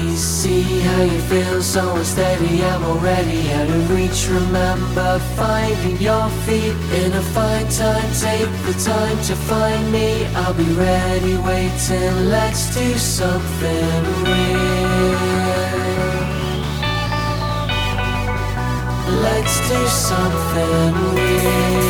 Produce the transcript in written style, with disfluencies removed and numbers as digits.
See how you feel, so unsteady, I'm already out of reach. Remember finding your feet in a fine time. Take the time to find me, I'll be ready waiting. Let's do something real. Let's do something real.